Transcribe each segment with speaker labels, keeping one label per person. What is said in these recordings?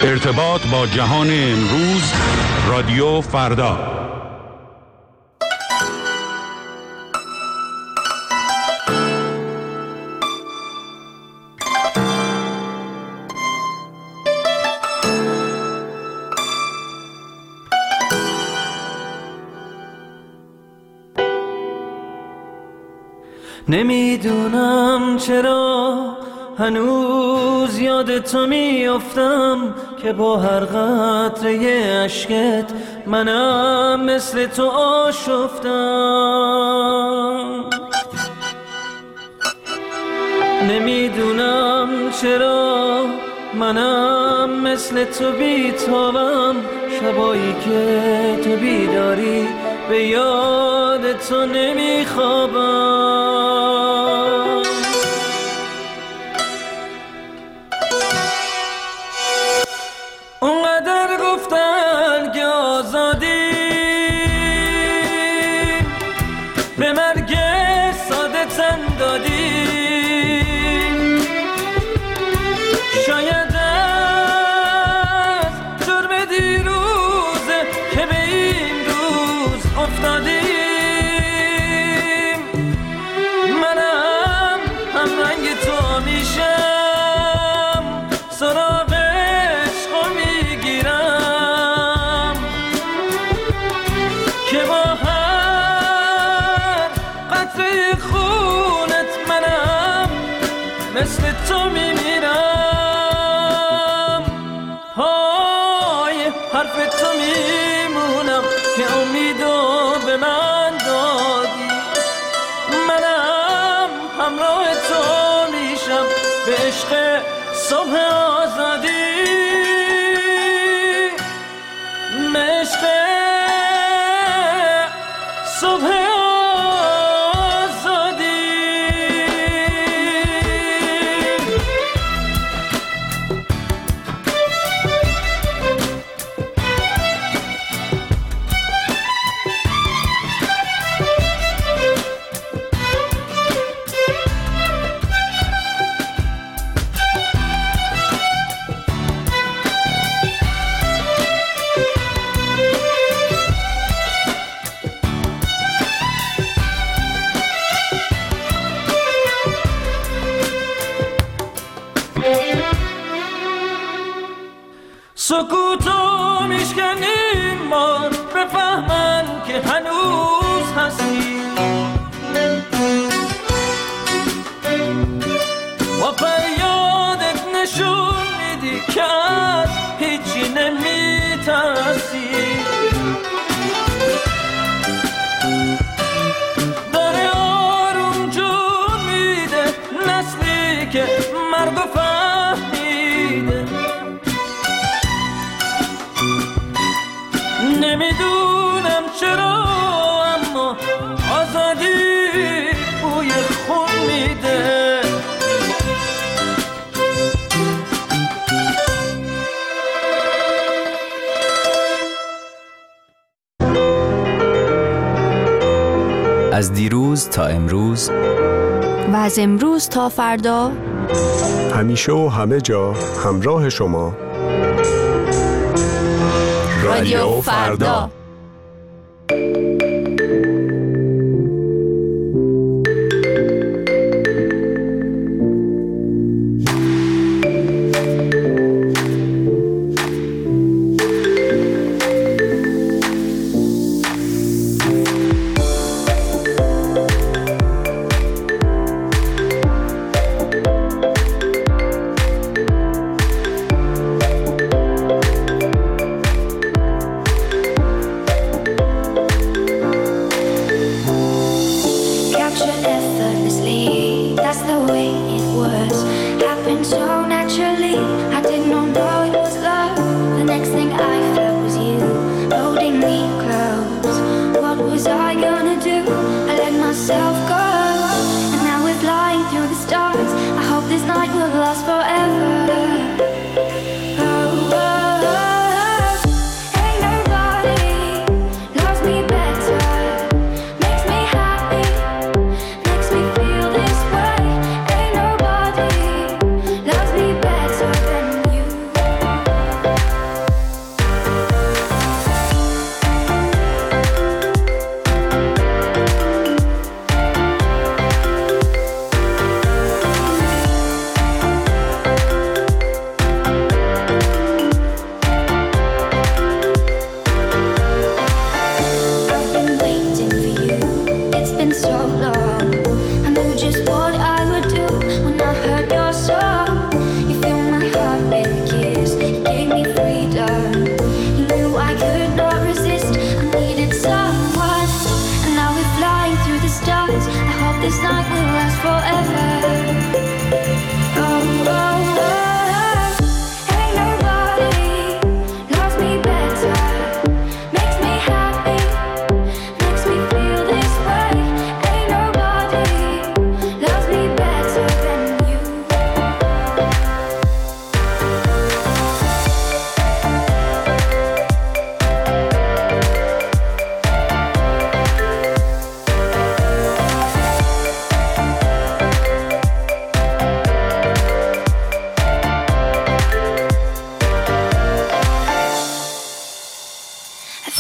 Speaker 1: ارتباط با جهان امروز، رادیو فردا.
Speaker 2: نمیدونم چرا هنوز یاد تو میافتم که با هر قطره اشکت منم مثل تو آشفتم. نمیدونم چرا منم مثل تو بیتابم، شبایی که تو بیداری به یاد تو نمیخوابم. اونقدر گفتن که آزادی به مرگ ساده تن دادی، شاید از جرم دیروزه که به این روز افتادیم. منم هم رنگ تو میشم، سراغ عشقو میگیرم که با هر قطره خونت منم مثل تو میمیرم. های حرف تو میمونم که امیدو به من دادی. منم همراه تو میشم به عشق صبح آزادی، به عشق صبح آزادی. سکوتو میشکنیم بار بفهمن که هنوز هستی، با فریادت نشون میدی که از هیچی نمیترسی. داره آروم جون میده نسلی که مرگ و فهمیده. نمیدونم چرا اما آزادی بوی خون میده.
Speaker 3: از دیروز تا امروز
Speaker 4: و از امروز تا فردا،
Speaker 5: همیشه و همه جا همراه شما،
Speaker 4: رادیو فردا.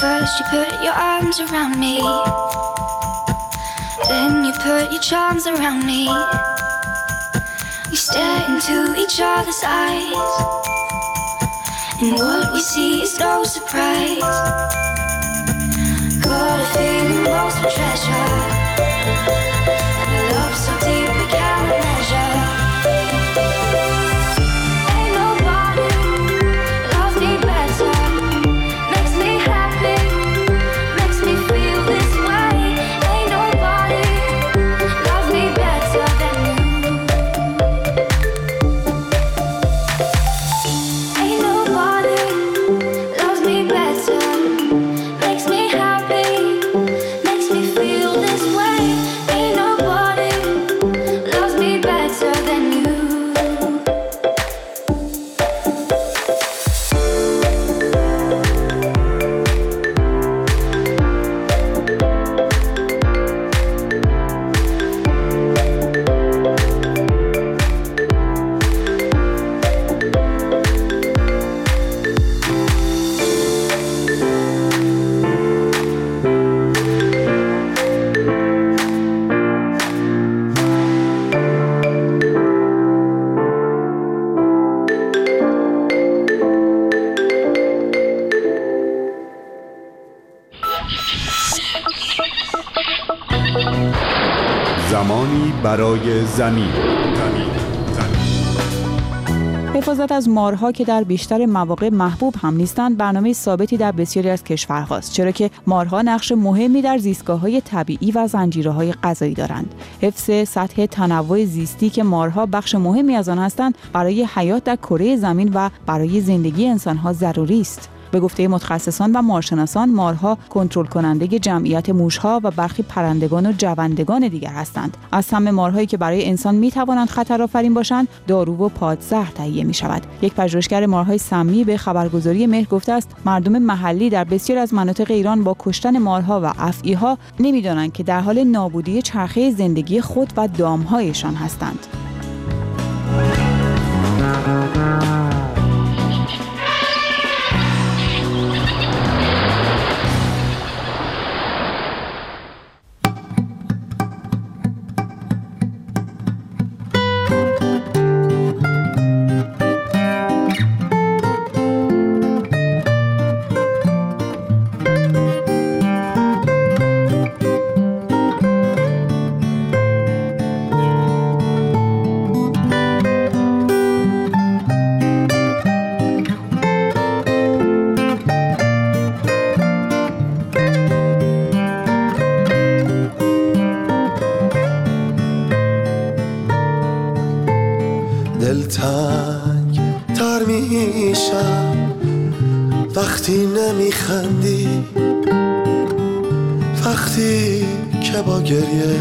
Speaker 6: First you put your arms around me, then you put your charms around me. We stare into each other's eyes, and what we see is no surprise. Got a feeling lost for treasure, and a love so deep we can't measure. Ain't nobody loves me better, makes me happy, makes me feel this way. Ain't nobody loves me better than you. Ain't nobody loves me better, makes me happy, makes me feel this way. Ain't nobody loves me better than you.
Speaker 1: زمانی برای زمین.
Speaker 7: حفاظت از مارها که در بیشتر مواقع محبوب هم نیستند برنامه ثابتی در بسیاری از کشورهاست، چرا که مارها نقش مهمی در زیستگاه‌های طبیعی و زنجیره‌های غذایی دارند. حفظ سطح تنوع زیستی که مارها بخش مهمی از آن هستند برای حیات در کره زمین و برای زندگی انسان‌ها ضروری است. به گفته متخصصان و مارشناسان، مارها کنترل کننده جمعیت موشها و برخی پرندگان و جوندگان دیگر هستند. از سم مارهایی که برای انسان میتوانند خطرآفرین باشند، دارو و پادزهر تهیه می شود. یک پژوهشگر مارهای سمی به خبرگزاری مهر گفته است مردم محلی در بسیاری از مناطق ایران با کشتن مارها و افعی‌ها نمیدانند که در حال نابودی چرخه زندگی خود و دامهایشان هستند.
Speaker 8: دلتنگ تر میشم وقتی نمیخندی، وقتی که با گریه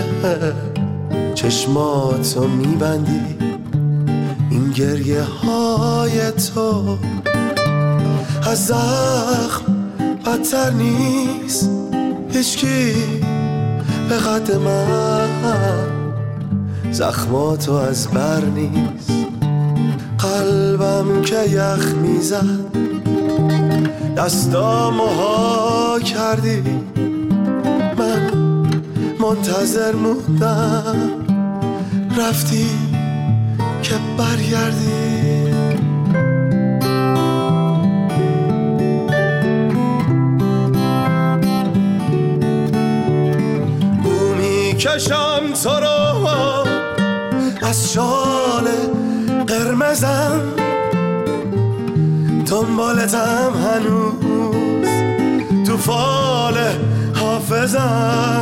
Speaker 8: چشماتو میبندی. این گریه های تو از زخم بدتر نیست، هیچکی به قد من زخماتو از بر نیست. قلبم که یخ میزد دستامو ها کردی، من منتظر موندم رفتی که برگردی. بو میکشم تو رو از شال قرمزم، دنبالتم هنوز تو فال حافظم.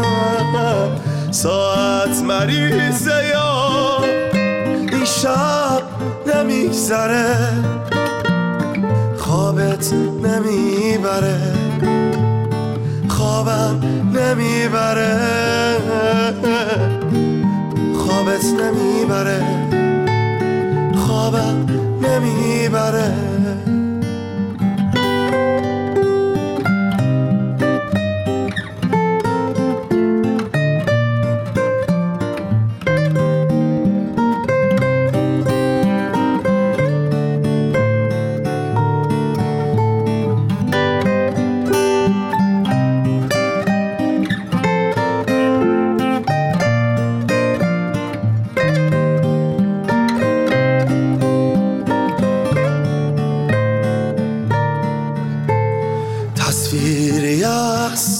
Speaker 8: ساعت مریضه یا این شب نمیگذره، خوابت نمیبره، خوابم نمیبره، خوابت نمیبره، خوابم نمیبره.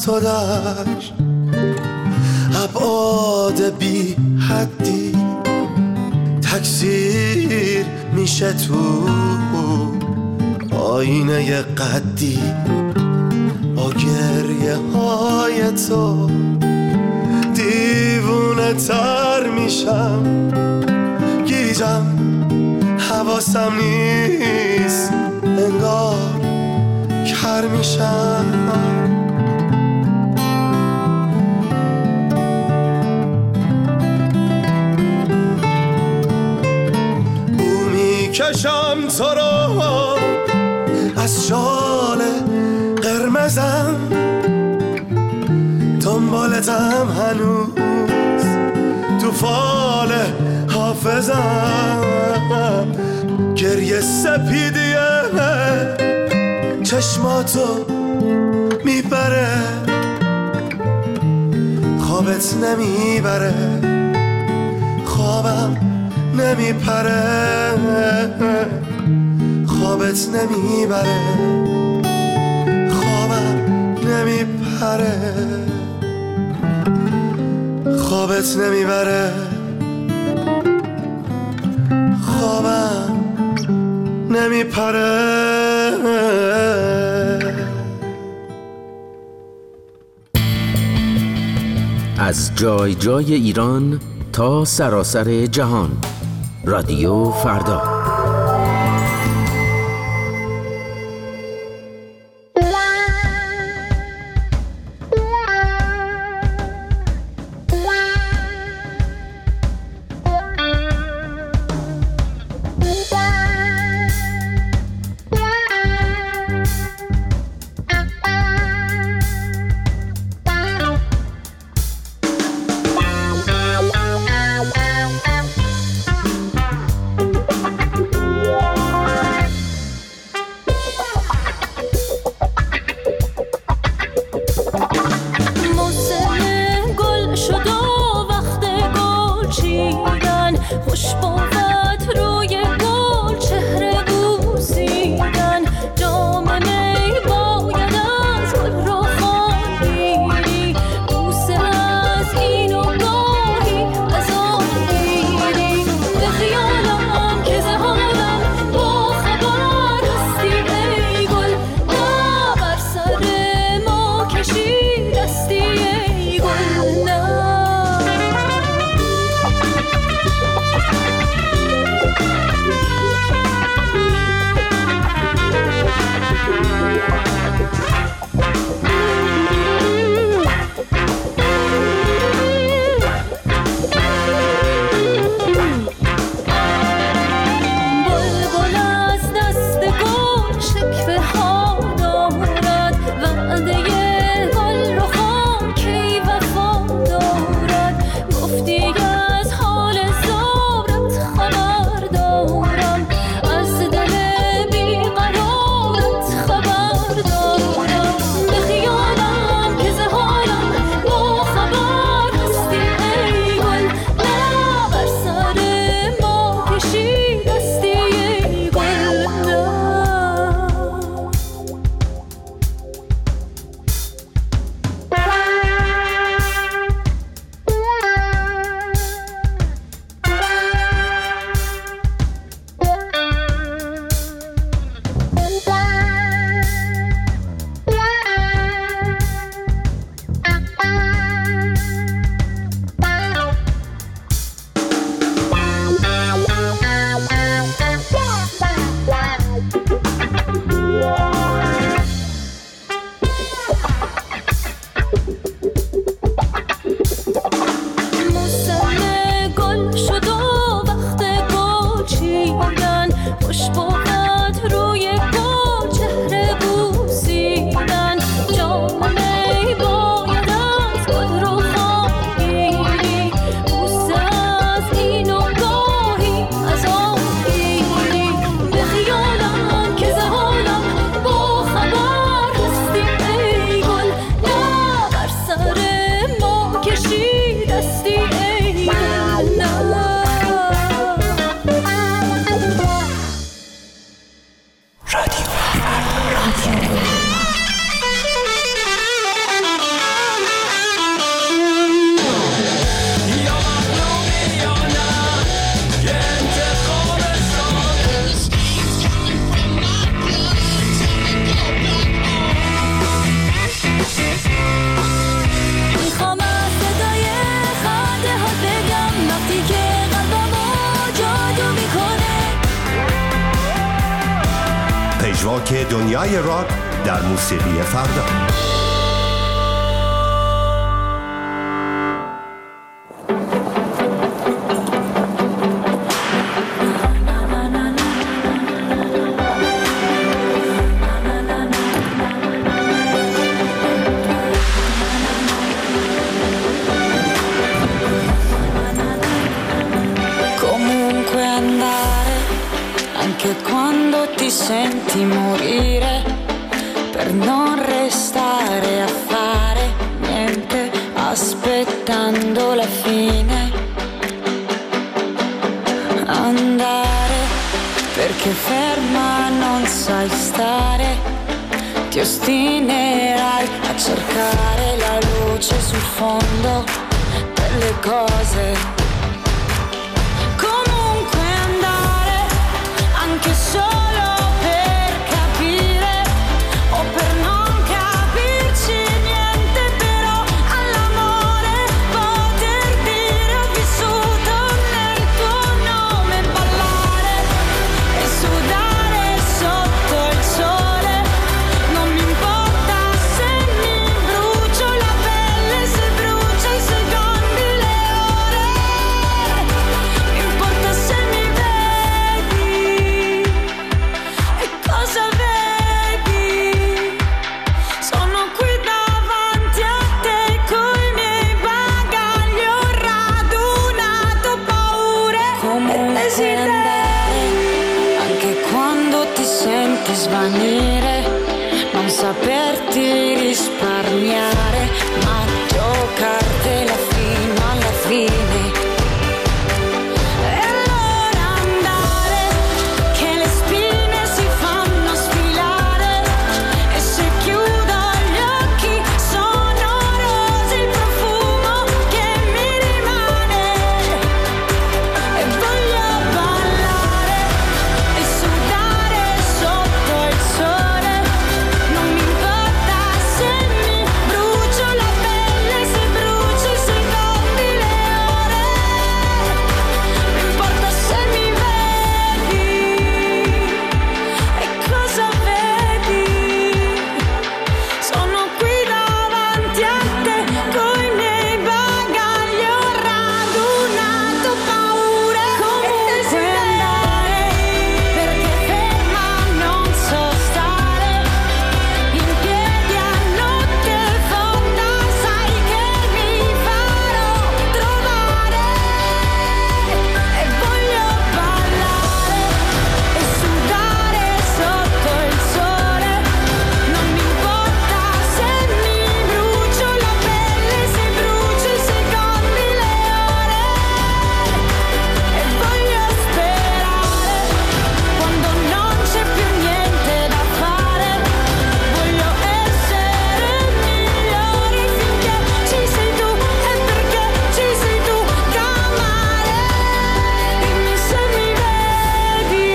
Speaker 8: تو در ابعاد بی حدی تکثیر میشه تو آینه قدی با گریه های تو دیوونه تر میشم گیجم حواسم نیست انگار کر میشم بو میکشم تو رو از شال قرمزم دنبالتم هنوز تو فال حافظم گریه سپیدیه چشماتو میبره خوابت نمیبره خوابم نمیپره خوابت نمیبره خوابم نمیپره خوابت نمیبره خوابم نمیپره
Speaker 9: از جای جای ایران تا سراسر جهان رادیو فردا.
Speaker 10: پژواک دنیای راک در موسیقی فردا.
Speaker 11: Senti morire per non restare a fare niente aspettando la fine, andare perché ferma non sai stare, ti ostinerai a cercare la luce sul fondo delle cose. Comunque andare anche solo svanire, non saperti risparmiare, ma giocartela fino alla fine. E allora andare, che le spine si fanno sfilare, e se chiudo gli occhi sono rose il profumo che mi rimane, e voglio ballare e sudare sotto il sole, non mi importa se mi brucio la pelle, se brucio i secondi, le ore, mi importa se mi vedi, e cosa vedi, sono qui davanti a te, coi miei bagagli ho radunato paure, comunque andare, perché ferma non so stare, in piedi a notte fonda, sai che mi farò trovare, e voglio ballare e sudare sotto il sole, non mi importa se mi brucio la pelle, se brucio i secondi, le ore, e voglio sperare quando non c'è più niente da fare, voglio essere migliore finché ci sei tu, e perché ci sei tu, camare, dimmi se mi vedi,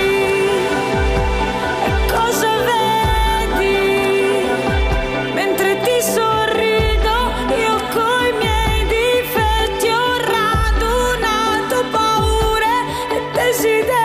Speaker 11: e cosa vedi, mentre ti sorrido, io coi miei difetti ho radunato paure e desideri.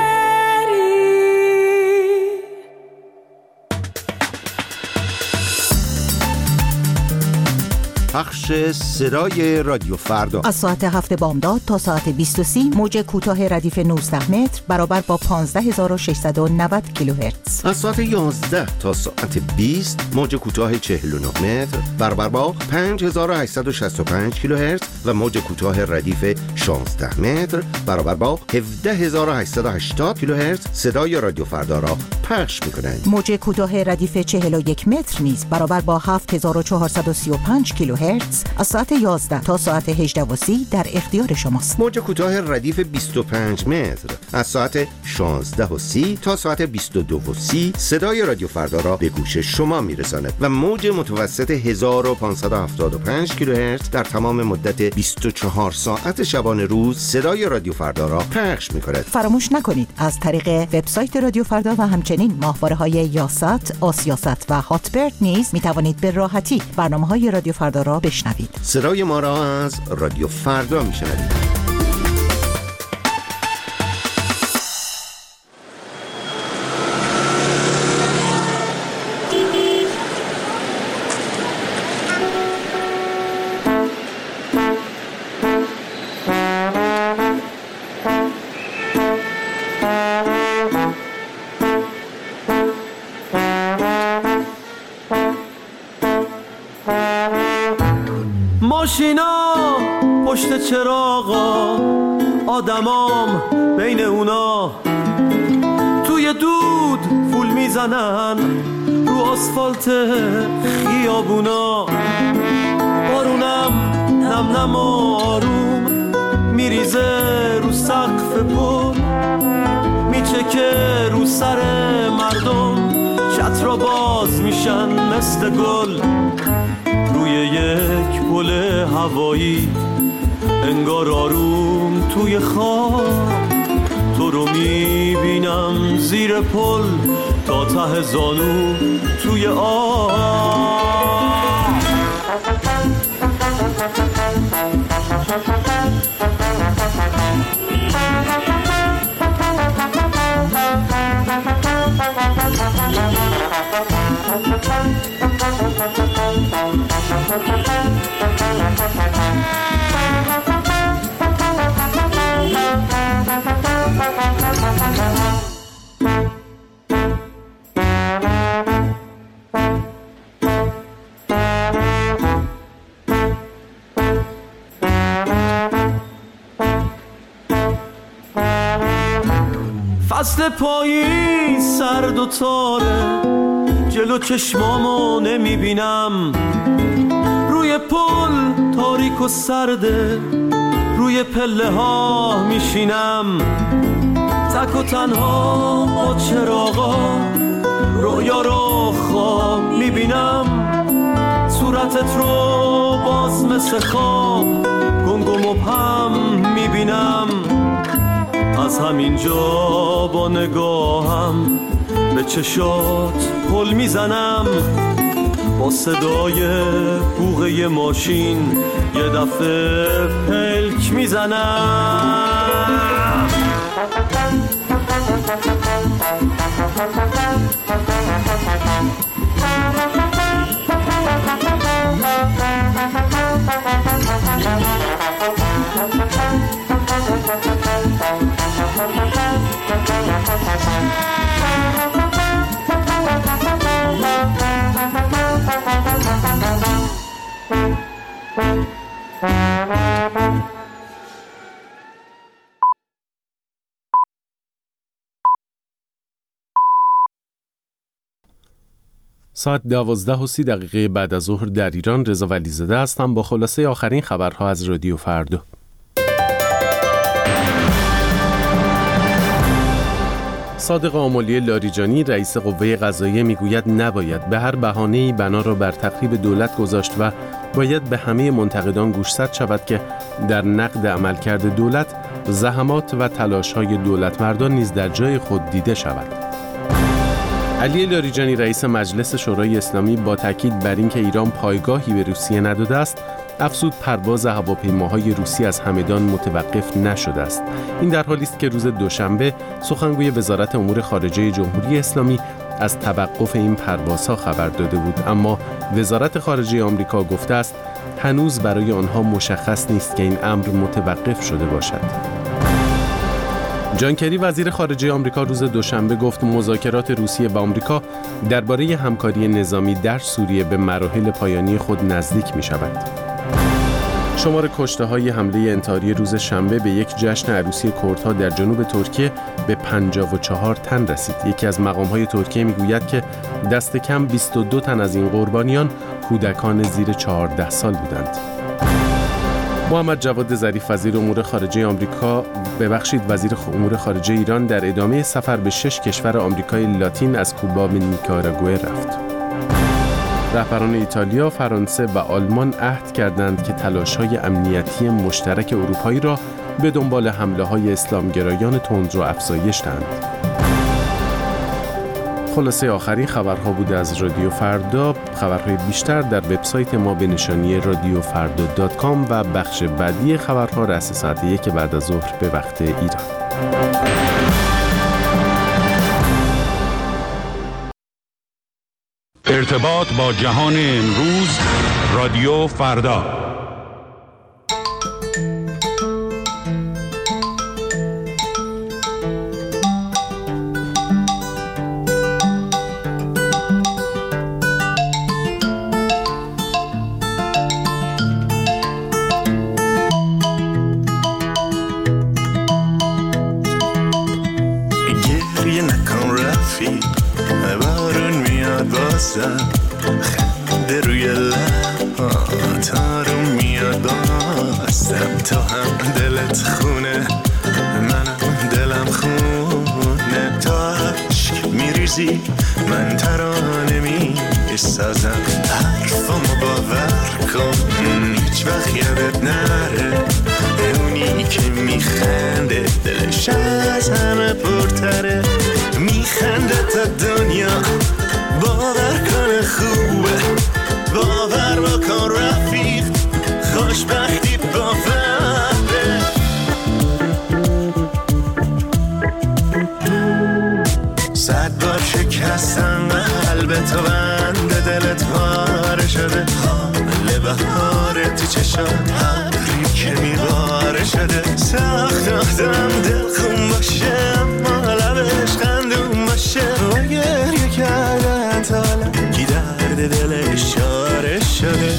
Speaker 10: پخش صدای رادیو فردا
Speaker 12: از ساعت 7 بامداد تا ساعت 20:30 موج کوتاه ردیف 19 متر برابر با 15690 کیلوهرتز.
Speaker 10: از ساعت 11 تا ساعت 20 موج کوتاه 49 متر برابر با 5865 کیلوهرتز و موج کوتاه ردیف 16 متر برابر با 17880 کیلوهرتز صدای رادیو فردا را پخش می‌کنند.
Speaker 12: موج کوتاه ردیف 41 متر نیز برابر با 7435 کیلوهرتز از ساعت 11 تا ساعت 18:30 در اختیار شماست.
Speaker 10: موج کوتاه ردیف 25 متر از ساعت 16:30 تا ساعت 22:30 صدای رادیو فردا را به گوش شما میرساند و موج متوسط 1575 کیلوهرتز در تمام مدت 24 ساعت شبانه روز صدای رادیو فردا را پخش می‌کند.
Speaker 12: فراموش نکنید از طریق وبسایت رادیو فردا و همچنین ماهواره‌های یاست، آسیاست و هاتبرد نیز می‌توانید به راحتی برنامه‌های رادیو فردا را بشنوید.
Speaker 10: صدای ما را از رادیو فردا میشنوید.
Speaker 8: ماشینا پشت چراغا، آدمام بین اونا، توی دود فول میزنن رو آسفالت خیابونا. بارونم نم نم آروم میریزه رو سقف پل، میچکه رو سر مردم، چترا باز میشن مثل گل. روی یک پل هوایی انگار آروم توی خواب، تو رو میبینم زیر پل تا ته زانو توی آب. فصل پاییز سرد و تاره، جلو چشمامو نمیبینم، روی پل تاریک و سرده، روی پله ها میشینم، تک و تنها با چراغا، رویا رو خواب میبینم، صورتت رو باز مثل خواب گنگ و مبهم میبینم. از همینجا با نگاهم به چشات پل میزنم، با صدای بوغه ماشین یه دفعه پلک میزنم.
Speaker 13: ساعت 12:30 بعد از ظهر در ایران. رضا ولیزاده هستم با خلاصه آخرین خبرها از رادیو فردا. صادق آملی لاریجانی رئیس قوه قضاییه میگوید نباید به هر بهانه‌ای بنا را بر تخریب دولت گذاشت و باید به همه منتقدان گوشزد شود که در نقد عملکرد دولت زحمات و تلاش‌های دولتمردان نیز در جای خود دیده شود. علی لاریجانی رئیس مجلس شورای اسلامی با تاکید بر اینکه ایران پایگاهی به روسیه نداده است، افزود پرواز هواپیماهای روسی از همدان متوقف نشده است. این در حالی است که روز دوشنبه سخنگوی وزارت امور خارجه جمهوری اسلامی از توقف این پروازها خبر داده بود، اما وزارت خارجه آمریکا گفته است هنوز برای آنها مشخص نیست که این امر متوقف شده باشد. جان کری وزیر خارجه آمریکا روز دوشنبه گفت مذاکرات روسیه با آمریکا درباره همکاری نظامی در سوریه به مراحل پایانی خود نزدیک می شود. شمار کشته‌های حمله انتحاری روز شنبه به یک جشن عروسی کردها در جنوب ترکیه به 54 تن رسید. یکی از مقام‌های ترکیه می‌گوید که دست کم 22 تن از این قربانیان کودکان زیر 14 سال بودند. محمد جواد ظریف وزیر امور خارجه خارجه ایران در ادامه سفر به 6 کشور آمریکای لاتین از کوبا به نیکاراگوئه رفت. رهبران ایتالیا، فرانسه و آلمان عهد کردند که تلاش‌های امنیتی مشترک اروپایی را به دنبال حمله‌های اسلامگرایان تندرو افزایش دهند. خلاصه آخرین خبرها بوده از رادیو فردا. خبرهای بیشتر در وبسایت ما به نشانی radiofarda.com و بخش بعدی خبرها رأس ساعت 1 بعد از ظهر به وقت ایران.
Speaker 1: ارتباط با جهان امروز، رادیو فردا.
Speaker 14: بازم خنده روی لب‌ها رو میاد بازم. تو هم دلت خونه منم دلم خونه، تو عشق میریزی من ترانه میسازم. حرفامو باور کن هیچ وقت یادت نره، اونی که میخنده دلش از همه پرتره. میخنده تا دنیا باور کنه خوبه، باور بکن رفیق خوشبختی باوره. صد بار شکستم قلب تو بند دلت پاره شده، حامل بهاره تو چشم ابری که میباره شده. سخت آدم دل خون باشه اما لبش خندون باشه، و گریه کردن تا لنگی درد دلش چاره شده.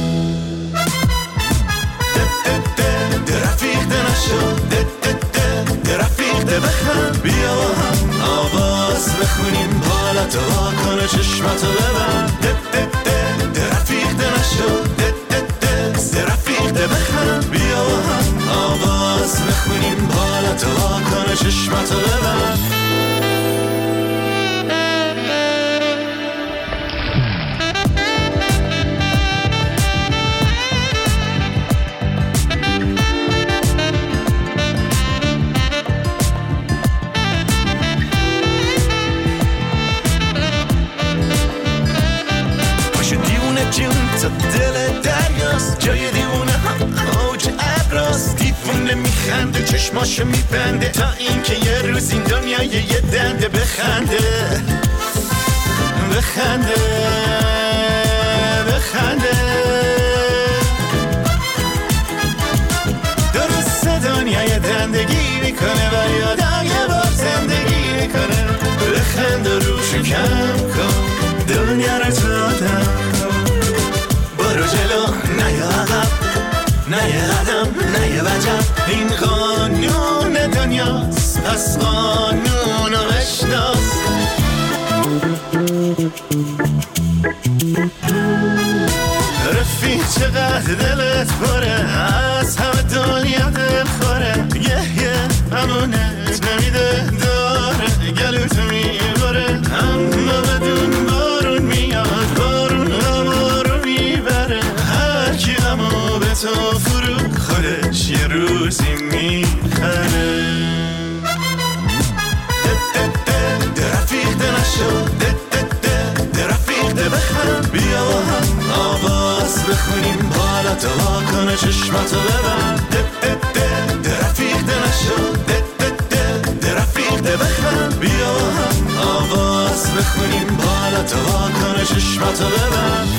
Speaker 14: رفیق ده نشو رفیق ده بخند، بیا با هم آواز بخونیم بالا تو واکنه چشماتو ببند. رفیق ده نشو رفیق ده بخند، بیا با هم آواز بخونیم بالا تو واکنه چشماتو ببند. تو دل دریاست جای دیوونه ها اوج ابراست، دیوونه میخنده چشماشو میبنده تا اینکه یه روز این دنیا یه دنده بخنده بخنده بخنده. درست دنیا یه دندگی میکنه و یادم یه بار زندگی میکنه. بخنده روشو کم کن دنیا رو تو آدم برو جلو نه عقب نه یه قدم نه یه وجب، این قانون دنیاست پس قانون رو بشناس. رفیق چقدر دلت پره از همه دنیا دل خوره، یه امونت نمیده داره گلوت میباره، اما بدون بارون میاد بارون همو رو میبره. هر کی همو به تو فرو خودش یه روزی میخره. رفیق ده نشو رفیق ده بخند، بیا با هم آواز بخونیم بالا تو واکنه چشماتو ببند. رفیق ده نشو رفیق ده بخند، بیا با هم آواز بخونیم بالا تو واکنه چشماتو ببند.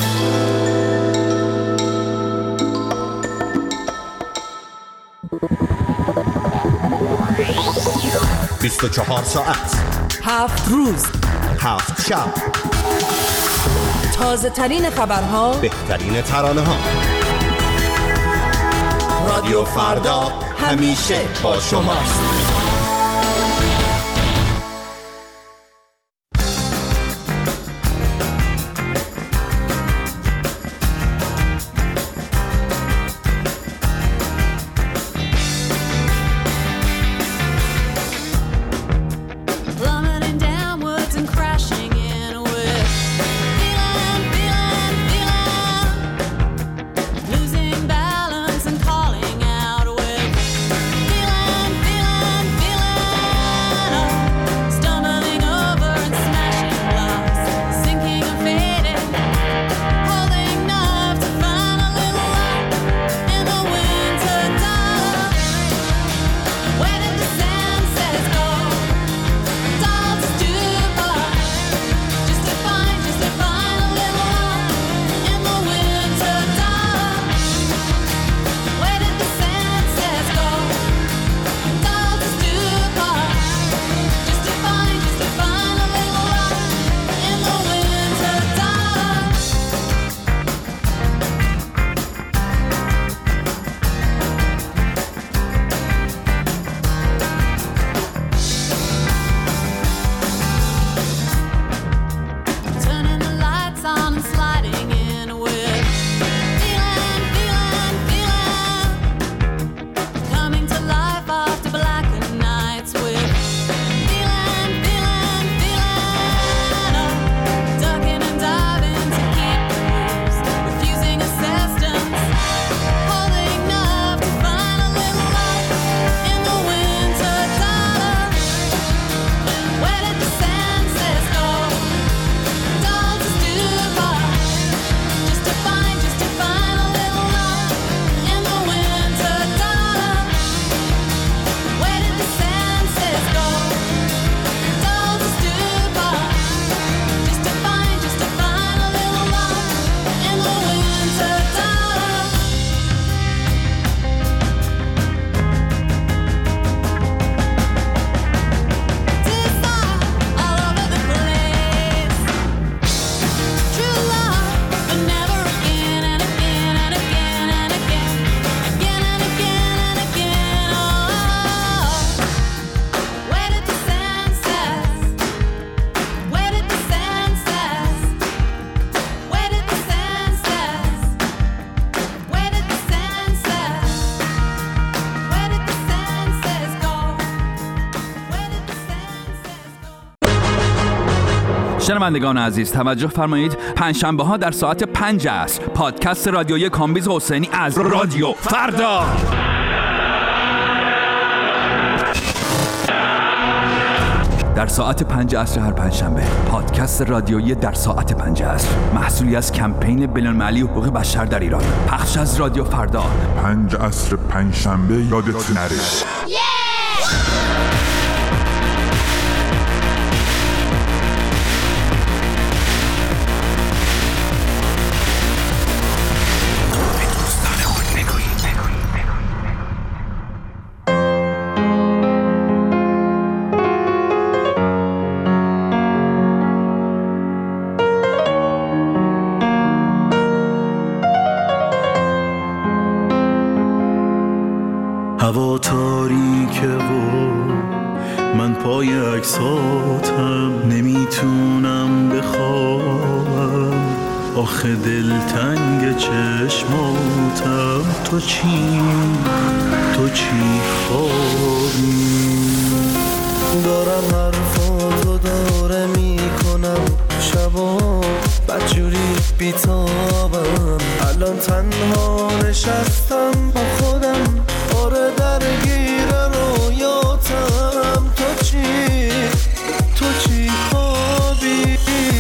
Speaker 15: 24 ساعت
Speaker 16: 7 روز
Speaker 15: 7 شب،
Speaker 16: تازه ترین خبرها،
Speaker 15: بهترین ترانه ها. رادیو فردا همیشه با شماست.
Speaker 11: Losing balance and calling out with feeling
Speaker 17: شنوندگان عزیز توجه فرمایید، پنجشنبه ها در ساعت 5 عصر پادکست رادیویی کامبیز حسینی از رادیو فردا. در ساعت 5 عصر هر پنجشنبه پادکست رادیویی در ساعت 5 عصر، محصولی از کمپین بین‌المللی حقوق بشر در ایران، پخش از رادیو فردا.
Speaker 18: 5 عصر پنجشنبه یادت نره.
Speaker 14: هوا تاریکه و من پای عکساتم نمیتونم بخوابم، آخه دلتنگ چشماتم. تو چی خوابی؟
Speaker 19: دارم حرفاتو داره میکنم، شبا بدجوری بیتابم، الان تنها نشستم با خودم، آره درگیر رویاتم. تو چی خوابی؟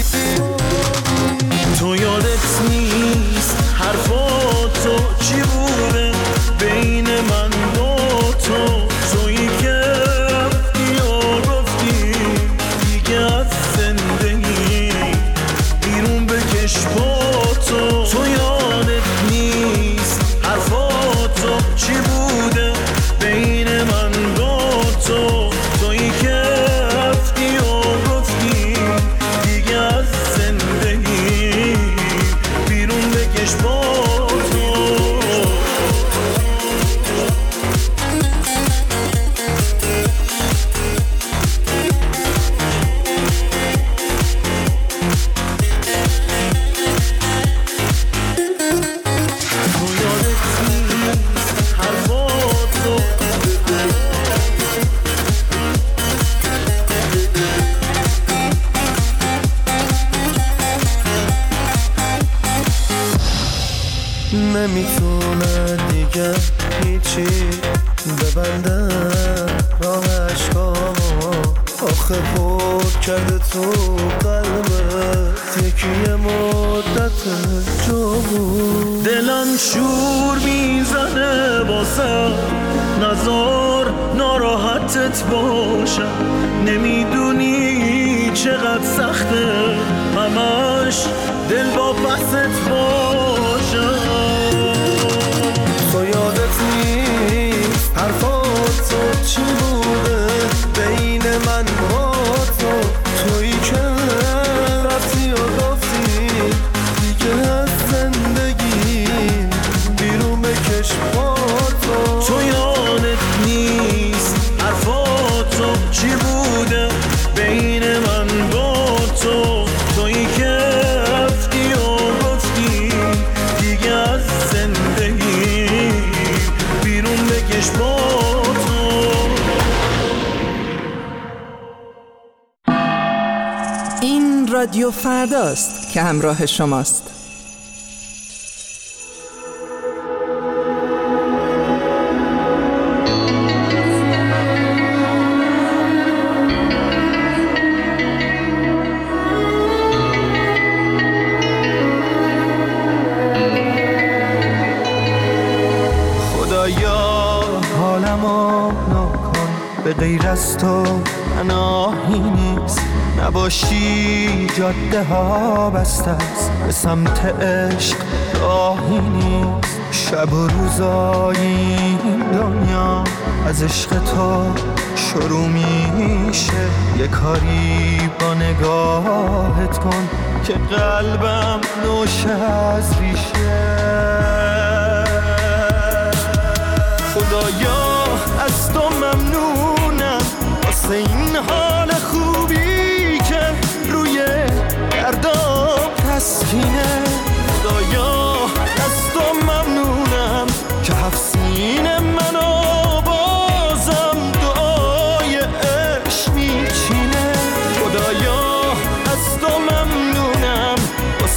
Speaker 14: تو یادت نیست حرفاتو چی بوده بین من و تو، تویی که یا گفتی دیگه از زندگی بیرون بکش با تو. تو یادت نیست حرفاتو چی بوده بین من و تو، تویی که رفتی و گفتی دیگه از زندگی بیرون بکش با تو.
Speaker 19: نمیتونه دیگه هیچی ببنده راه عشقامو، آخه پر کرده تو قلبت یکی مدت جو بود.
Speaker 14: دلم شور میزنه واسه نزار ناراحتت باشم، نمیدونی چقدر سخته همش دل با بست باشم.
Speaker 19: تو یادت نیست حرفاتو چی بوده بین من و تو، تویی که رفتی و گفتی دیگه از زندگی بیرون بکش با تو.
Speaker 14: تو یادت نیست حرفاتو چی بوده بین من و تو، تویی که رفتی و گفتی دیگه از زندگی بیرون بکش با تو.
Speaker 16: این رادیو فرداست که همراه شماست.
Speaker 19: خدایا حالمو نکن، به غیر از تو پناهی نیست، نباشی جاده ها بسته است، به سمت عشق راهی نیست. شب و روزای این دنیا از عشق تو شروع میشه، یه کاری با نگاهت کن که قلبم نوشه از ریشه. خدایا از تو ممنونم واسه این حال خوبی که روی دردام تسکینه. خدایا از تو ممنونم که هفت سینه منو بازم دعای عشق میچینه. خدایا از تو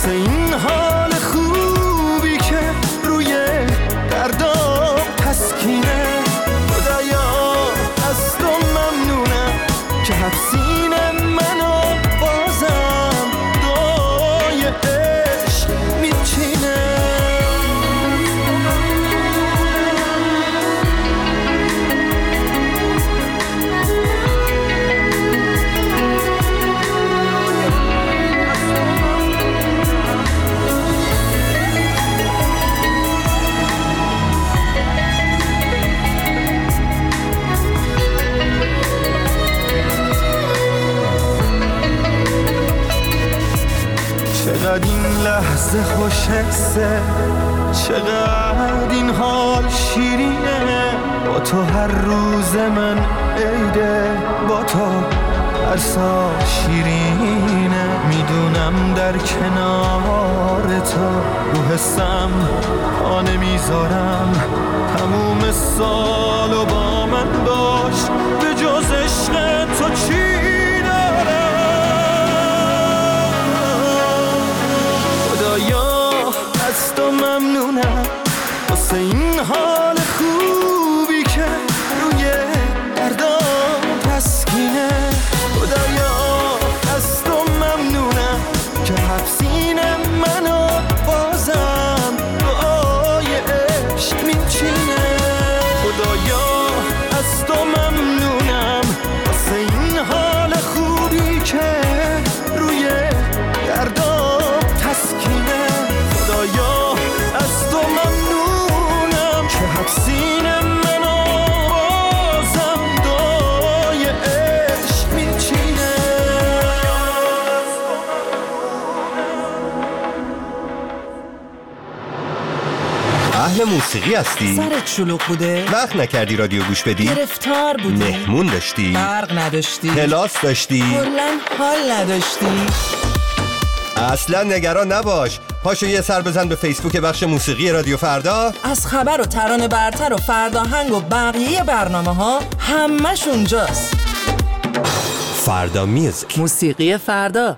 Speaker 19: واسه این حال خوبی که روی دردام تسکینه. خدایا از تو ممنونم که حبسین منو بازم دعای عشق میچینه. چقدر این لحظه خوشحسه، چقدر این حال شیرینه. با تو هر روز من عیده، با تو هر سال شیرینه. میدونم در کنار تو رو حسم پا نمیذارم. تموم سالو با من باش، به جز عشق تو چی از تو ممنونم واسه این حال خوبی که روی دردام تسکینه. خدایا از تو ممنونم که حبسین منو بازم دعای عشق میچینه. خدایا از تو ممنونم واسه این حال خوبی که روی دردام تسکینه. خدایا از تو ممنونم که حبسین منو بازم دعای عشق میچینه.
Speaker 15: اهل موسیقی هستی؟
Speaker 20: سرت شلوغ بوده؟
Speaker 15: وقت نکردی رادیو گوش بدی؟
Speaker 20: گرفتار بودی؟
Speaker 15: مهمون داشتی؟
Speaker 20: برق نداشتی؟
Speaker 15: کلاس داشتی؟
Speaker 20: کلاً حال نداشتی؟
Speaker 15: اصلا نگران نباش، پاشو یه سر بزن به فیسبوک بخش موسیقی رادیو فردا.
Speaker 20: از خبر و ترانه برتر و فرداهنگ و بقیه برنامه ها همش اونجاست.
Speaker 15: فردا میوزیک،
Speaker 20: موسیقی فردا.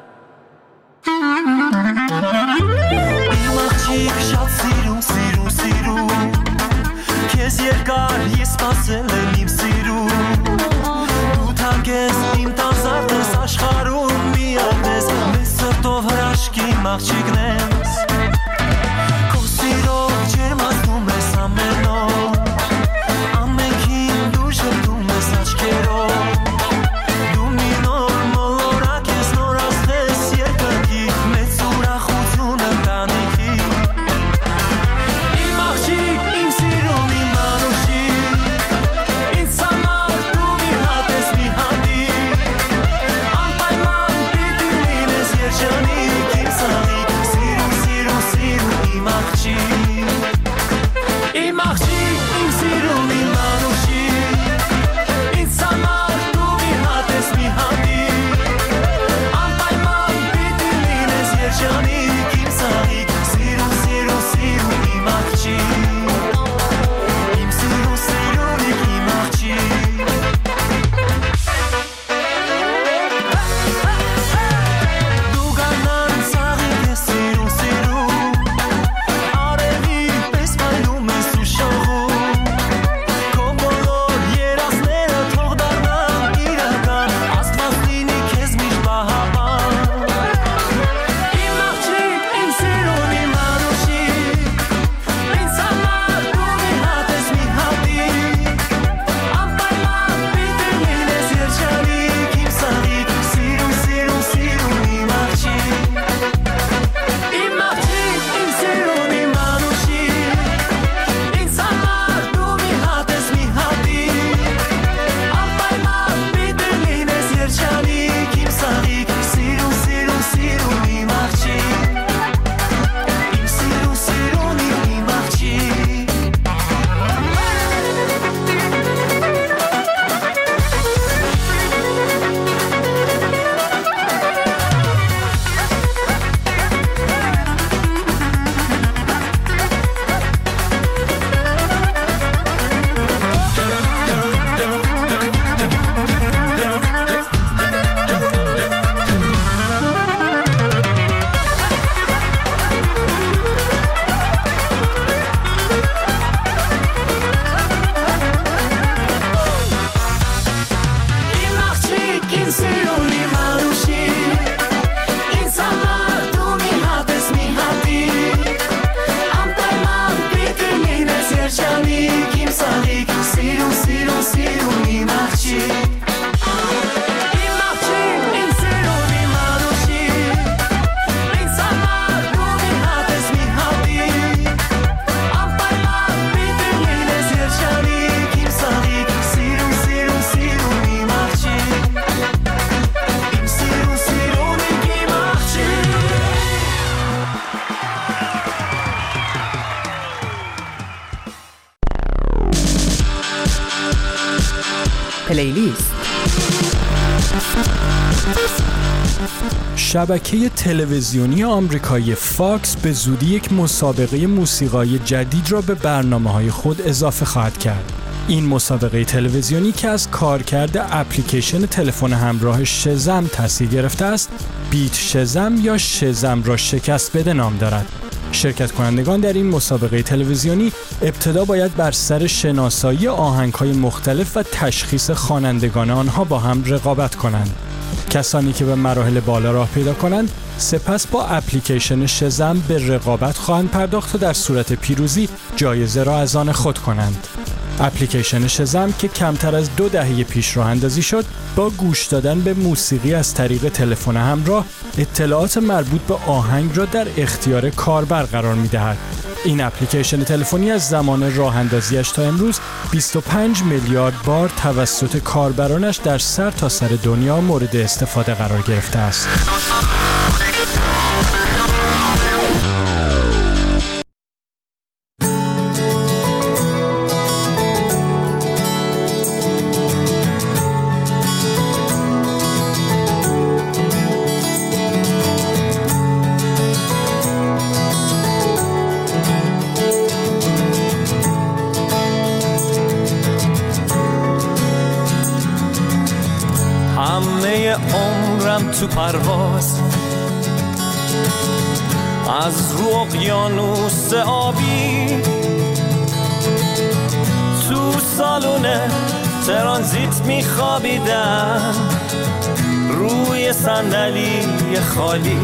Speaker 19: Քեզ երկար ես սպասել եմ իմ սիրուն, դու թարգես իմ տազարտես աշխարհում միակ ես, մեզ սրտով հրաշքի աղջիկն ես, քո սիրով ջերմացնում ես ամեն օր, ամենքին դու շրջում ես աչքերով, դու մի նոր մոլորակ ես նորացրես երկնքի, մեծ ուրախություն ընտանիքի. Իմ աղջիկ, իմ սիրուն, իմ անուշիկ, ինձ համար դու մի հատ ես մի հատիկ, անպայման պիտի լինես երջանիկ, իմ սաղիկ, սիրուն
Speaker 16: پلیلیست.
Speaker 21: شبکه تلویزیونی آمریکایی فاکس به زودی یک مسابقه موسیقایی جدید را به برنامه‌های خود اضافه خواهد کرد. این مسابقه تلویزیونی که از کارکرد اپلیکیشن تلفن همراه شزم تأثیر گرفته است، بیت شزم یا شزم را شکست بده نام دارد. شرکت کنندگان در این مسابقه تلویزیونی ابتدا باید بر سر شناسایی آهنگ‌های مختلف و تشخیص خوانندگان آنها با هم رقابت کنند. کسانی که به مراحل بالا راه پیدا کنند سپس با اپلیکیشن شزم به رقابت خواهند پرداخت تا در صورت پیروزی جایزه را از آن خود کنند. اپلیکیشن شزم که کمتر از 2 دهه پیش راه اندازی شد، با گوش دادن به موسیقی از طریق تلفن همراه اطلاعات مربوط به آهنگ را در اختیار کاربر قرار می‌دهد. این اپلیکیشن تلفنی از زمان راه اندازیش تا امروز 25 میلیارد بار توسط کاربرانش در سرتاسر دنیا مورد استفاده قرار گرفته است.
Speaker 2: عمرم تو پرواز از رو اقیانوس آبی، تو سالون ترانزیت میخوابیدم روی صندلی خالی.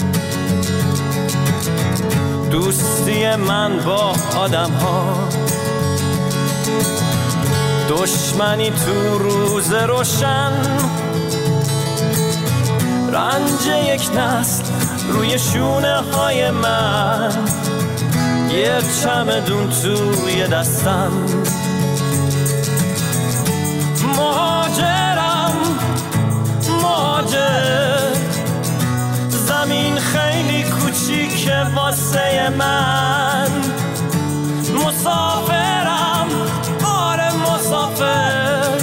Speaker 2: دوستی من با آدم ها، دشمنی تو روز روشن، رنج یک نسل روی شونه های من، یک چمدون توی دستم. مهاجرم مهاجر، زمین خیلی کوچیکه واسه من. مسافرم آره مسافر،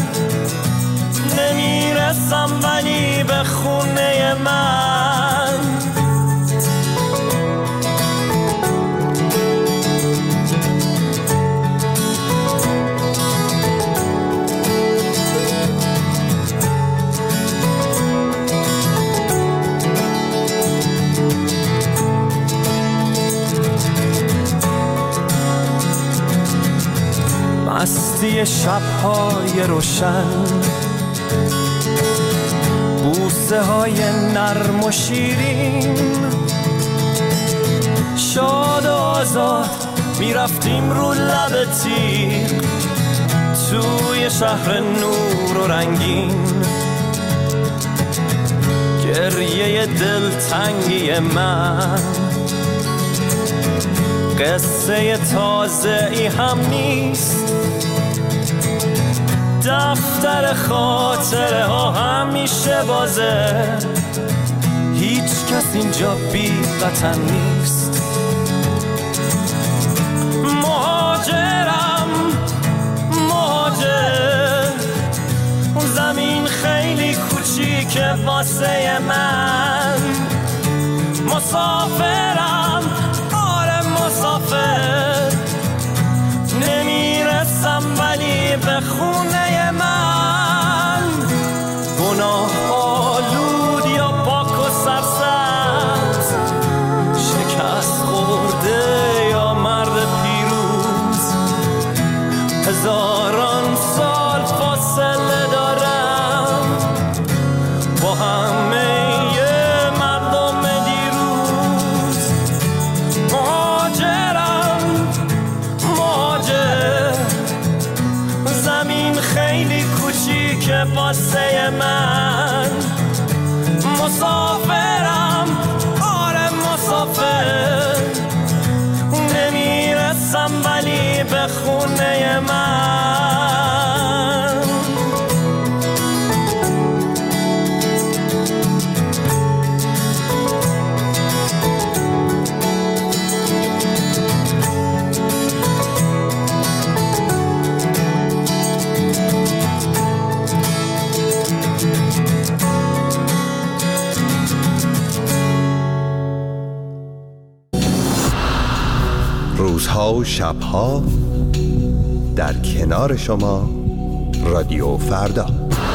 Speaker 2: نمیرسم ولی به خونه من. مستی شب‌های روشن، بوسه های نرم و شیرین، شاد و آزاد میرفتیم رو لب تیغ توی شهر نور و رنگین. گریه دلتنگی من قصه تازه ای هم نیست، دفتر خاطره ها همیشه بازه، هیچ کس اینجا بی وطن نیست. مهاجرم مهاجر، زمین خیلی کوچیکه واسه من. مسافرم آره مسافر، نمیرسم ولی به خونه من. گناه آلود یا پاک و سرسبز، شکست خورده یا مرد پیروز، هزاران سال فاصله دارم با همه مردم دیروز. مهاجرم مهاجر، زمین خیلی کوچیکه واسه من. مسافرم آره مسافر، نمیرسم ولی به خونه من.
Speaker 15: روزها و شبها در کنار شما رادیو فردا.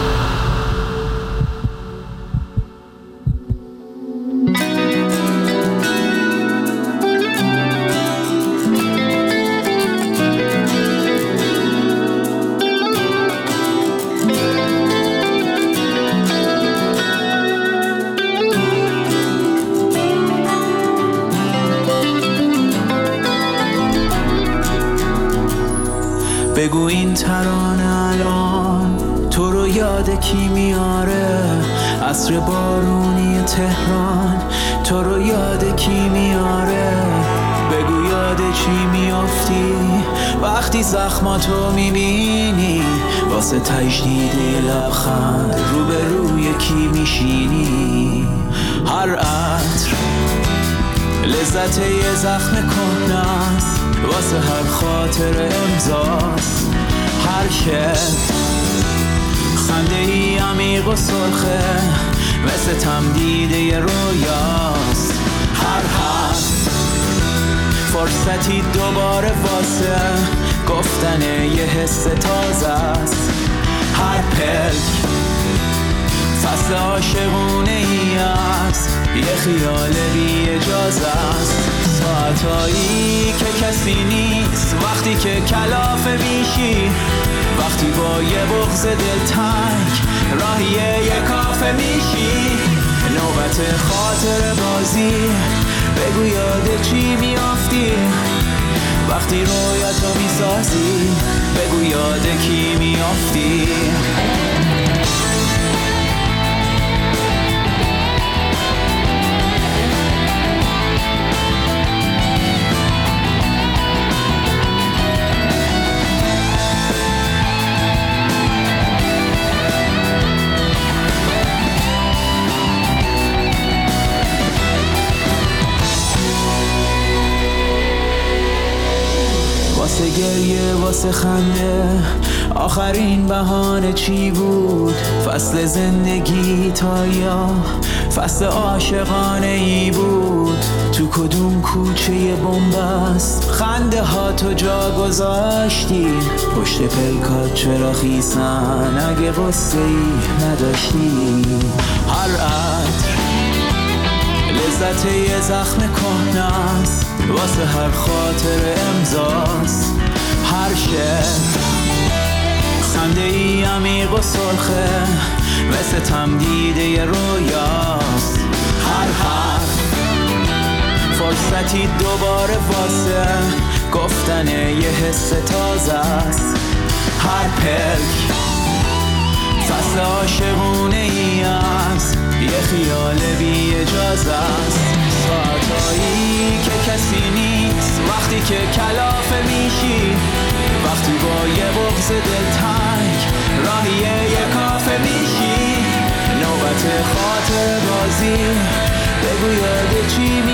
Speaker 3: بگو این ترانه الان تو رو یاد کی میاره؟ عصر بارونی تهران تو رو یاد کی میاره؟ بگو یاد چی میافتی وقتی زخماتو میبینی؟ واسه تجدید لبخند روبروی کی میشینی؟ هر عطر لذت یه زخم کهنه‌ست، واسه هر خاطر امضاست. هر شب خنده ای عمیق و سرخه مثل تمدید یه رویاست. هر حرف فرصتی دوباره واسه گفتن یه حس تازه است. هر پلک فصل عاشقونه ای است، یه خیال بی اجازه است. ساعتایی که کسی نیست وقتی که کلافه میشی، وقتی با یه بغض دلتنگ راهی یه کافه میشی. نوبت خاطر بازی بگو یاد چی میافتی وقتی رویاتو میسازی؟ بگو یاد کی میافتی؟ واسه گریه واسه خنده آخرین بهانه چی بود؟ فصل زندگی تا یا فصل عاشقانه ای بود؟ تو کدوم کوچه بنبست خنده ها تو جا گذاشتی؟ پشت پلکات چرا خیسن اگه قصه ای نداشتی؟ هر عطر لذت یه زخم کهنه‌ست، واسه هر خاطر امضاست. هر شب خنده ای عمیق و سرخه مثل تمدید یه رویاست. هر حرف فرصتی دوباره واسه گفتن یه حس تازه است. هر پلک فصل عاشقونه ای است، یه خیال بی اجازه است. ساعتایی که کسی نیست وقتی که کلافه میشی، وقتی با یه بغض دلتنگ راهی یه کافه میشی. نوبت خاطر بازی بگو یاد چی